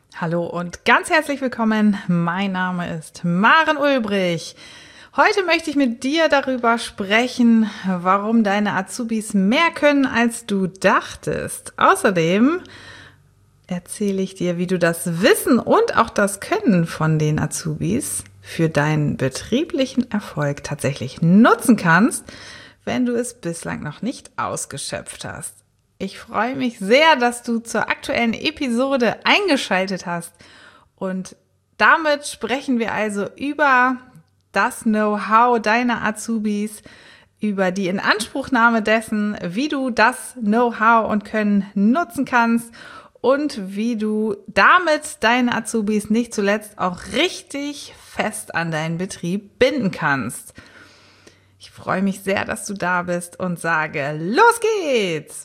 Hallo und ganz herzlich willkommen. Mein Name ist Maren Ulbrich. Heute möchte ich mit dir darüber sprechen, warum deine Azubis mehr können, als du dachtest. Außerdem erzähle ich dir, wie du das Wissen und auch das Können von den Azubis für deinen betrieblichen Erfolg tatsächlich nutzen kannst, wenn du es bislang noch nicht ausgeschöpft hast. Ich freue mich sehr, dass du zur aktuellen Episode eingeschaltet hast. Und damit sprechen wir also über das Know-how deiner Azubis, über die Inanspruchnahme dessen, wie du das Know-how und Können nutzen kannst und wie du damit deine Azubis nicht zuletzt auch richtig fest an deinen Betrieb binden kannst. Ich freue mich sehr, dass du da bist und sage, los geht's!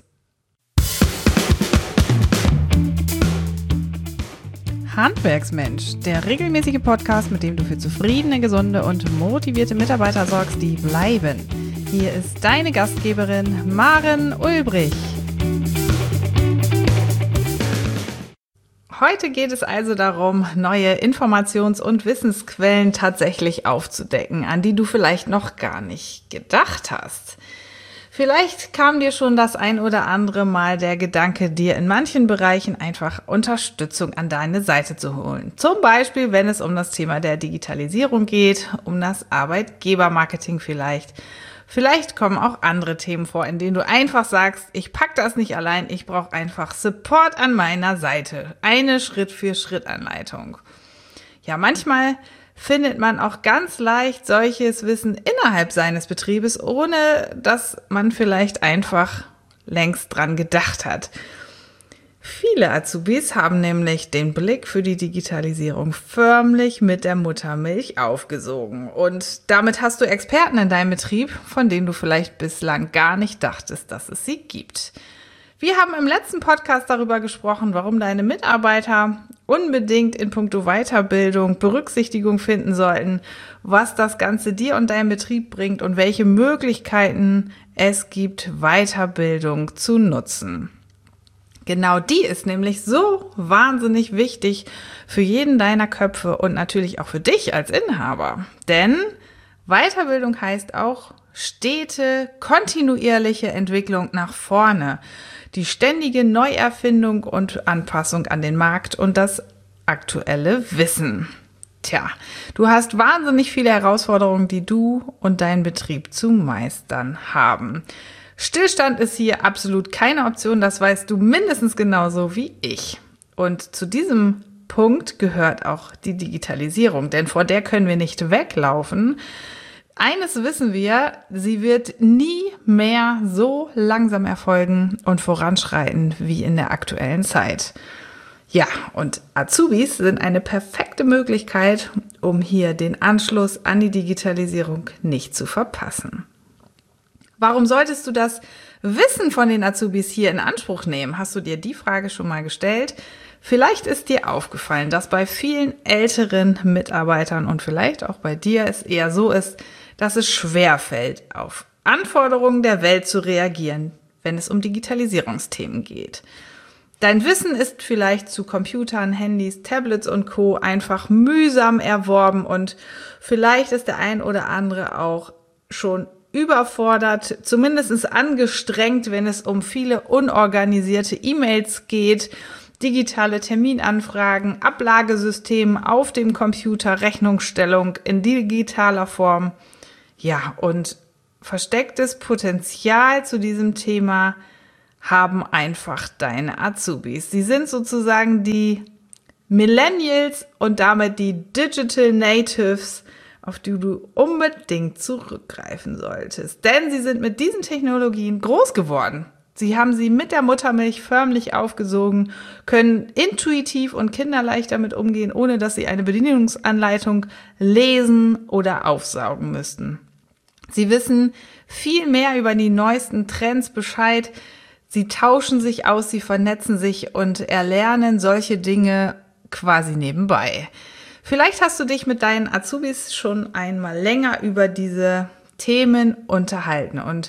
Handwerksmensch, der regelmäßige Podcast, mit dem du für zufriedene, gesunde und motivierte Mitarbeiter sorgst, die bleiben. Hier ist deine Gastgeberin Maren Ulbrich. Heute geht es also darum, neue Informations- und Wissensquellen tatsächlich aufzudecken, an die du vielleicht noch gar nicht gedacht hast. Vielleicht kam dir schon das ein oder andere Mal der Gedanke, dir in manchen Bereichen einfach Unterstützung an deine Seite zu holen. Zum Beispiel, wenn es um das Thema der Digitalisierung geht, um das Arbeitgebermarketing vielleicht. Vielleicht kommen auch andere Themen vor, in denen du einfach sagst, ich pack das nicht allein, ich brauche einfach Support an meiner Seite. Eine Schritt-für-Schritt-Anleitung. Ja, manchmal findet man auch ganz leicht solches Wissen innerhalb seines Betriebes, ohne dass man vielleicht einfach längst dran gedacht hat. Viele Azubis haben nämlich den Blick für die Digitalisierung förmlich mit der Muttermilch aufgesogen. Und damit hast du Experten in deinem Betrieb, von denen du vielleicht bislang gar nicht dachtest, dass es sie gibt. Wir haben im letzten Podcast darüber gesprochen, warum deine Mitarbeiter unbedingt in puncto Weiterbildung Berücksichtigung finden sollten, was das Ganze dir und deinem Betrieb bringt und welche Möglichkeiten es gibt, Weiterbildung zu nutzen. Genau die ist nämlich so wahnsinnig wichtig für jeden deiner Köpfe und natürlich auch für dich als Inhaber. Denn Weiterbildung heißt auch stete, kontinuierliche Entwicklung nach vorne. Die ständige Neuerfindung und Anpassung an den Markt und das aktuelle Wissen. Tja, du hast wahnsinnig viele Herausforderungen, die du und dein Betrieb zu meistern haben. Stillstand ist hier absolut keine Option, das weißt du mindestens genauso wie ich. Und zu diesem Punkt gehört auch die Digitalisierung, denn vor der können wir nicht weglaufen. Eines wissen wir, sie wird nie mehr so langsam erfolgen und voranschreiten wie in der aktuellen Zeit. Ja, und Azubis sind eine perfekte Möglichkeit, um hier den Anschluss an die Digitalisierung nicht zu verpassen. Warum solltest du das Wissen von den Azubis hier in Anspruch nehmen? Hast du dir die Frage schon mal gestellt? Vielleicht ist dir aufgefallen, dass bei vielen älteren Mitarbeitern und vielleicht auch bei dir es eher so ist, dass es schwerfällt, auf Anforderungen der Welt zu reagieren, wenn es um Digitalisierungsthemen geht. Dein Wissen ist vielleicht zu Computern, Handys, Tablets und Co. einfach mühsam erworben und vielleicht ist der ein oder andere auch schon überfordert, zumindest angestrengt, wenn es um viele unorganisierte E-Mails geht, digitale Terminanfragen, Ablagesystem auf dem Computer, Rechnungsstellung in digitaler Form. Ja, und verstecktes Potenzial zu diesem Thema haben einfach deine Azubis. Sie sind sozusagen die Millennials und damit die Digital Natives, auf die du unbedingt zurückgreifen solltest. Denn sie sind mit diesen Technologien groß geworden. Sie haben sie mit der Muttermilch förmlich aufgesogen, können intuitiv und kinderleicht damit umgehen, ohne dass sie eine Bedienungsanleitung lesen oder aufsaugen müssten. Sie wissen viel mehr über die neuesten Trends Bescheid. Sie tauschen sich aus, sie vernetzen sich und erlernen solche Dinge quasi nebenbei. Vielleicht hast du dich mit deinen Azubis schon einmal länger über diese Themen unterhalten und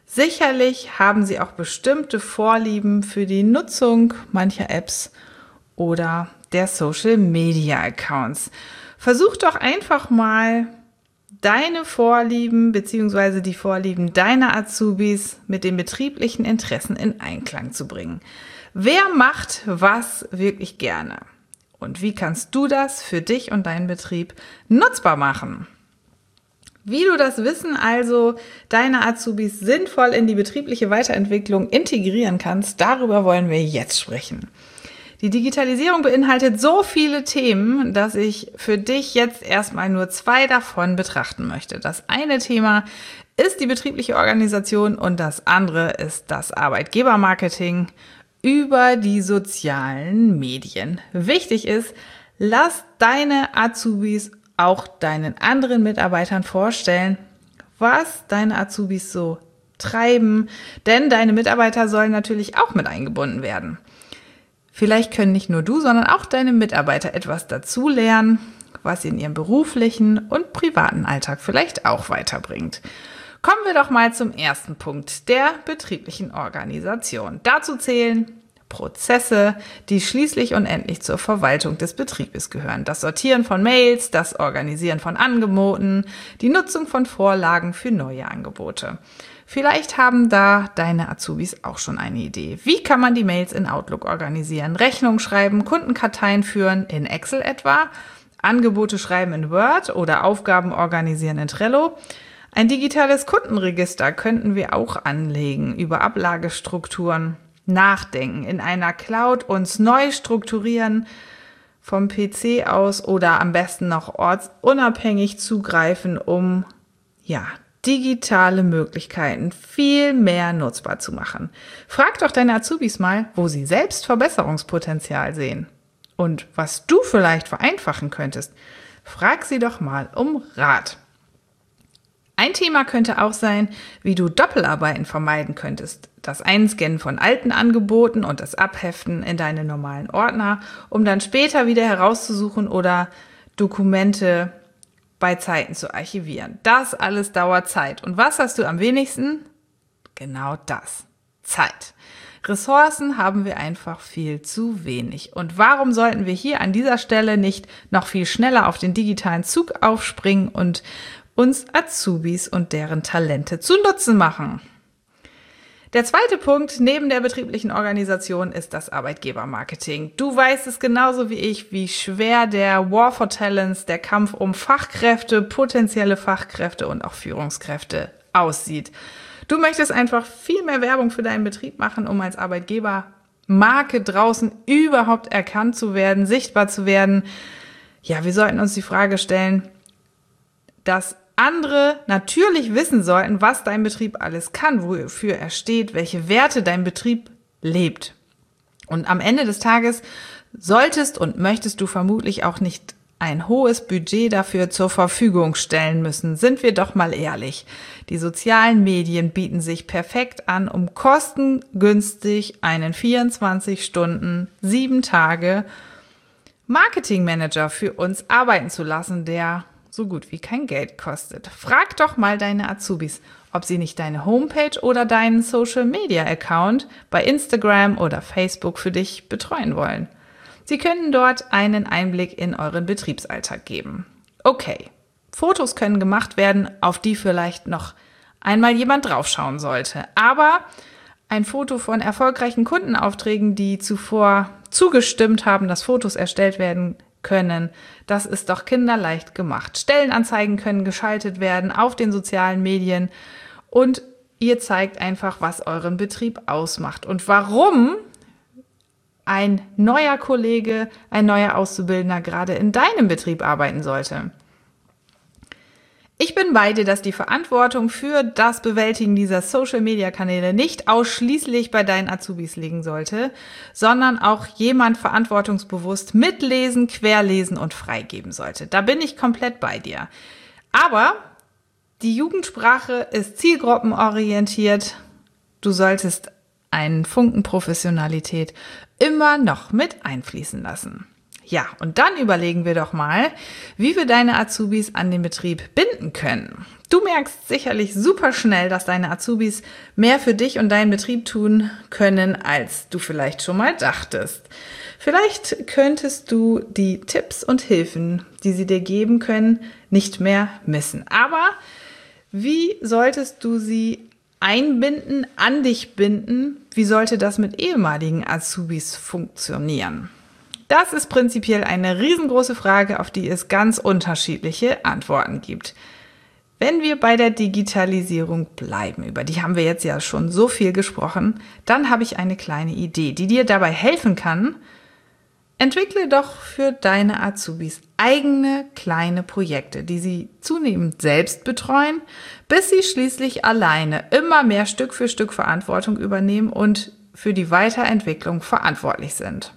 sicherlich haben sie auch bestimmte Vorlieben für die Nutzung mancher Apps oder der Social-Media-Accounts. Versuch doch einfach mal, deine Vorlieben bzw. die Vorlieben deiner Azubis mit den betrieblichen Interessen in Einklang zu bringen. Wer macht was wirklich gerne? Und wie kannst du das für dich und deinen Betrieb nutzbar machen? Wie du das Wissen also deiner Azubis sinnvoll in die betriebliche Weiterentwicklung integrieren kannst, darüber wollen wir jetzt sprechen. Die Digitalisierung beinhaltet so viele Themen, dass ich für dich jetzt erstmal nur 2 davon betrachten möchte. Das eine Thema ist die betriebliche Organisation und das andere ist das Arbeitgebermarketing über die sozialen Medien. Wichtig ist, lass deine Azubis auch deinen anderen Mitarbeitern vorstellen, was deine Azubis so treiben, denn deine Mitarbeiter sollen natürlich auch mit eingebunden werden. Vielleicht können nicht nur du, sondern auch deine Mitarbeiter etwas dazulernen, was sie in ihrem beruflichen und privaten Alltag vielleicht auch weiterbringt. Kommen wir doch mal zum ersten Punkt, der betrieblichen Organisation. Dazu zählen Prozesse, die schließlich und endlich zur Verwaltung des Betriebes gehören. Das Sortieren von Mails, das Organisieren von Angeboten, die Nutzung von Vorlagen für neue Angebote. Vielleicht haben da deine Azubis auch schon eine Idee. Wie kann man die Mails in Outlook organisieren? Rechnungen schreiben, Kundenkarteien führen, in Excel etwa? Angebote schreiben in Word oder Aufgaben organisieren in Trello? Ein digitales Kundenregister könnten wir auch anlegen, über Ablagestrukturen nachdenken, in einer Cloud uns neu strukturieren, vom PC aus oder am besten noch ortsunabhängig zugreifen, um digitale Möglichkeiten viel mehr nutzbar zu machen. Frag doch deine Azubis mal, wo sie selbst Verbesserungspotenzial sehen und was du vielleicht vereinfachen könntest. Frag sie doch mal um Rat. Ein Thema könnte auch sein, wie du Doppelarbeiten vermeiden könntest. Das Einscannen von alten Angeboten und das Abheften in deine normalen Ordner, um dann später wieder herauszusuchen oder Dokumente bei Zeiten zu archivieren. Das alles dauert Zeit. Und was hast du am wenigsten? Genau das. Zeit. Ressourcen haben wir einfach viel zu wenig. Und warum sollten wir hier an dieser Stelle nicht noch viel schneller auf den digitalen Zug aufspringen und uns Azubis und deren Talente zu Nutzen machen? Der zweite Punkt neben der betrieblichen Organisation ist das Arbeitgebermarketing. Du weißt es genauso wie ich, wie schwer der War for Talents, der Kampf um Fachkräfte, potenzielle Fachkräfte und auch Führungskräfte aussieht. Du möchtest einfach viel mehr Werbung für deinen Betrieb machen, um als Arbeitgebermarke draußen überhaupt erkannt zu werden, sichtbar zu werden. Ja, wir sollten uns die Frage stellen, dass andere natürlich wissen sollten, was dein Betrieb alles kann, wofür er steht, welche Werte dein Betrieb lebt. Und am Ende des Tages solltest und möchtest du vermutlich auch nicht ein hohes Budget dafür zur Verfügung stellen müssen. Sind wir doch mal ehrlich. Die sozialen Medien bieten sich perfekt an, um kostengünstig einen 24 Stunden, 7 Tage Marketingmanager für uns arbeiten zu lassen, der so gut wie kein Geld kostet. Frag doch mal deine Azubis, ob sie nicht deine Homepage oder deinen Social-Media-Account bei Instagram oder Facebook für dich betreuen wollen. Sie können dort einen Einblick in euren Betriebsalltag geben. Okay, Fotos können gemacht werden, auf die vielleicht noch einmal jemand draufschauen sollte. Aber ein Foto von erfolgreichen Kundenaufträgen, die zuvor zugestimmt haben, dass Fotos erstellt werden können, das ist doch kinderleicht gemacht. Stellenanzeigen können geschaltet werden auf den sozialen Medien und ihr zeigt einfach, was euren Betrieb ausmacht und warum ein neuer Kollege, ein neuer Auszubildender gerade in deinem Betrieb arbeiten sollte. Ich bin bei dir, dass die Verantwortung für das Bewältigen dieser Social-Media-Kanäle nicht ausschließlich bei deinen Azubis liegen sollte, sondern auch jemand verantwortungsbewusst mitlesen, querlesen und freigeben sollte. Da bin ich komplett bei dir. Aber die Jugendsprache ist zielgruppenorientiert. Du solltest einen Funken Professionalität immer noch mit einfließen lassen. Ja, und dann überlegen wir doch mal, wie wir deine Azubis an den Betrieb binden können. Du merkst sicherlich super schnell, dass deine Azubis mehr für dich und deinen Betrieb tun können, als du vielleicht schon mal dachtest. Vielleicht könntest du die Tipps und Hilfen, die sie dir geben können, nicht mehr missen. Aber wie solltest du sie einbinden, an dich binden? Wie sollte das mit ehemaligen Azubis funktionieren? Das ist prinzipiell eine riesengroße Frage, auf die es ganz unterschiedliche Antworten gibt. Wenn wir bei der Digitalisierung bleiben, über die haben wir jetzt ja schon so viel gesprochen, dann habe ich eine kleine Idee, die dir dabei helfen kann. Entwickle doch für deine Azubis eigene kleine Projekte, die sie zunehmend selbst betreuen, bis sie schließlich alleine immer mehr Stück für Stück Verantwortung übernehmen und für die Weiterentwicklung verantwortlich sind.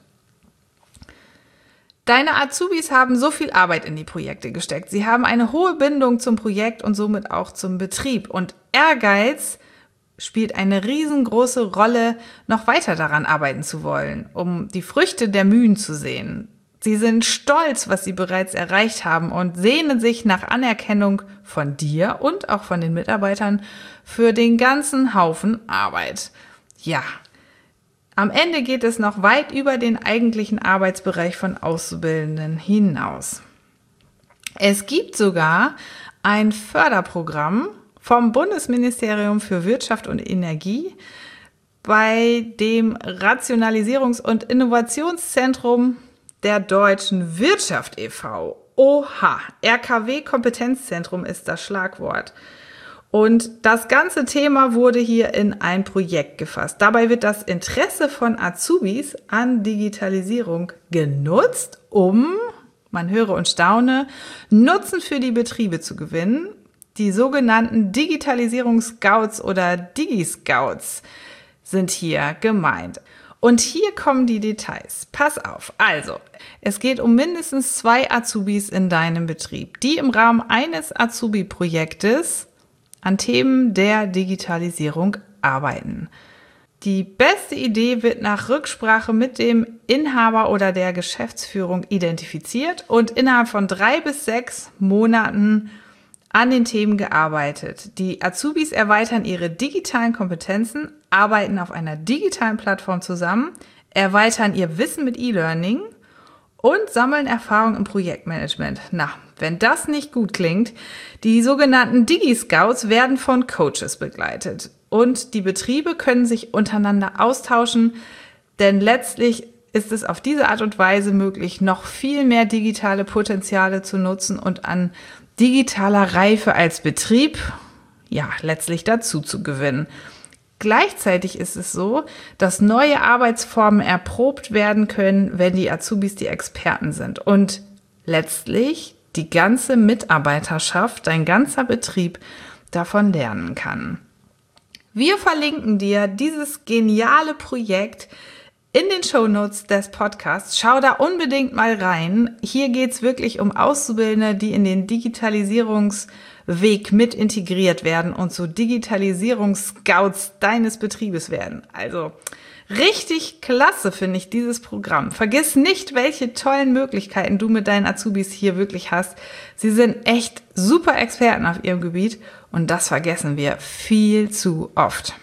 Deine Azubis haben so viel Arbeit in die Projekte gesteckt. Sie haben eine hohe Bindung zum Projekt und somit auch zum Betrieb. Und Ehrgeiz spielt eine riesengroße Rolle, noch weiter daran arbeiten zu wollen, um die Früchte der Mühen zu sehen. Sie sind stolz, was sie bereits erreicht haben und sehnen sich nach Anerkennung von dir und auch von den Mitarbeitern für den ganzen Haufen Arbeit. Ja, am Ende geht es noch weit über den eigentlichen Arbeitsbereich von Auszubildenden hinaus. Es gibt sogar ein Förderprogramm vom Bundesministerium für Wirtschaft und Energie, bei dem Rationalisierungs- und Innovationszentrum der Deutschen Wirtschaft e.V. Oha, RKW-Kompetenzzentrum ist das Schlagwort. Und das ganze Thema wurde hier in ein Projekt gefasst. Dabei wird das Interesse von Azubis an Digitalisierung genutzt, um, man höre und staune, Nutzen für die Betriebe zu gewinnen. Die sogenannten Digitalisierungs-Scouts oder Digi-Scouts sind hier gemeint. Und hier kommen die Details. Pass auf. Also, es geht um mindestens 2 Azubis in deinem Betrieb, die im Rahmen eines Azubi-Projektes an Themen der Digitalisierung arbeiten. Die beste Idee wird nach Rücksprache mit dem Inhaber oder der Geschäftsführung identifiziert und innerhalb von 3 bis 6 Monaten an den Themen gearbeitet. Die Azubis erweitern ihre digitalen Kompetenzen, arbeiten auf einer digitalen Plattform zusammen, erweitern ihr Wissen mit E-Learning und sammeln Erfahrung im Projektmanagement. Na, wenn das nicht gut klingt, die sogenannten Digi-Scouts werden von Coaches begleitet. Und die Betriebe können sich untereinander austauschen, denn letztlich ist es auf diese Art und Weise möglich, noch viel mehr digitale Potenziale zu nutzen und an digitaler Reife als Betrieb, ja, letztlich dazu zu gewinnen. Gleichzeitig ist es so, dass neue Arbeitsformen erprobt werden können, wenn die Azubis die Experten sind und letztlich die ganze Mitarbeiterschaft, dein ganzer Betrieb davon lernen kann. Wir verlinken dir dieses geniale Projekt in den Shownotes des Podcasts. Schau da unbedingt mal rein. Hier geht's wirklich um Auszubildende, die in den Digitalisierungsweg mit integriert werden und so Digitalisierungs-Scouts deines Betriebes werden. Also richtig klasse finde ich dieses Programm. Vergiss nicht, welche tollen Möglichkeiten du mit deinen Azubis hier wirklich hast. Sie sind echt super Experten auf ihrem Gebiet und das vergessen wir viel zu oft.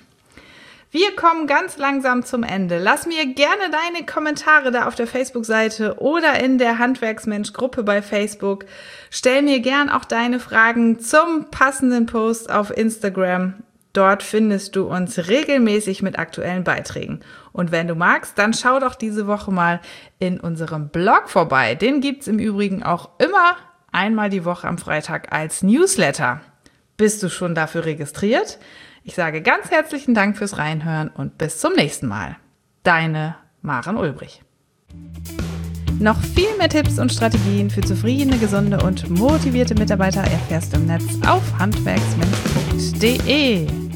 Wir kommen ganz langsam zum Ende. Lass mir gerne deine Kommentare da auf der Facebook-Seite oder in der Handwerksmensch-Gruppe bei Facebook. Stell mir gern auch deine Fragen zum passenden Post auf Instagram. Dort findest du uns regelmäßig mit aktuellen Beiträgen. Und wenn du magst, dann schau doch diese Woche mal in unserem Blog vorbei. Den gibt's im Übrigen auch immer einmal die Woche am Freitag als Newsletter. Bist du schon dafür registriert? Ich sage ganz herzlichen Dank fürs Reinhören und bis zum nächsten Mal. Deine Maren Ulbrich. Noch viel mehr Tipps und Strategien für zufriedene, gesunde und motivierte Mitarbeiter erfährst du im Netz auf handwerksmensch.de.